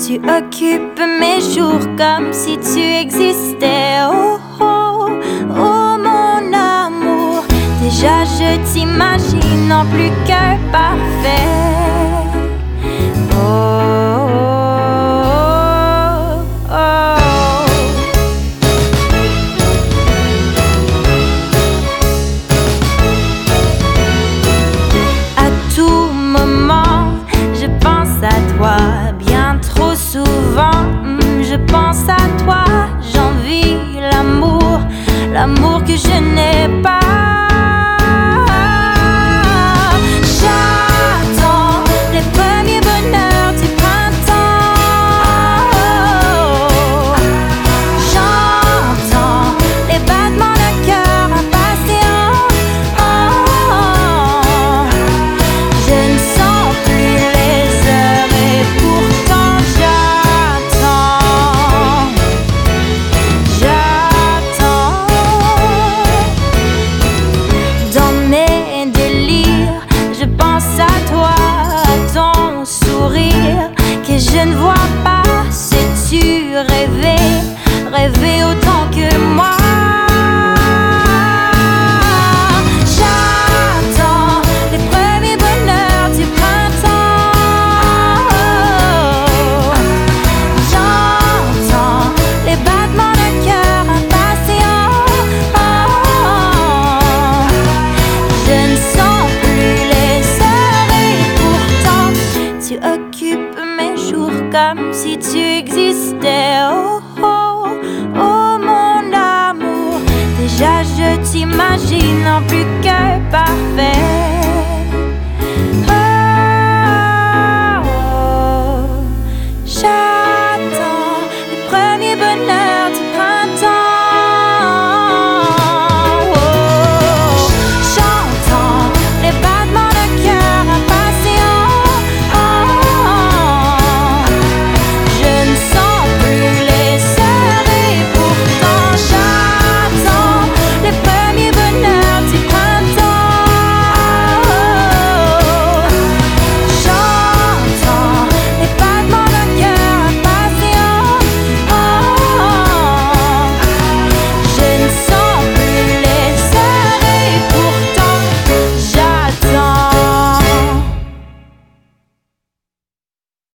Tu occupes mes jours comme si tu existais. Oh, oh, oh mon amour. Déjà je t'imagine en plus qu'un parfait. Oh, oh, oh. À tout moment, je pense à toi. Bien trop souvent, je pense à toi. J'envie l'amour, l'amour que je n'ai pas. J'attends les premiers bonheurs du printemps. J'entends les battements d'un cœur impatient. Je ne sens plus les heures et pourtant j'attends. Dans mes délires, je pense à toi, à ton sourire que je ne vois pas. Sais-tu rêver, rêver autant que moi? J'attends les premiers bonheurs du printemps. J'entends les battements d'un cœur impatient. Je ne sens plus les heures et pourtant tu occupes mes jours comme si tu existais. Oh, oh, oh mon amour. Déjà je t'imagine en plus qu'un parfait.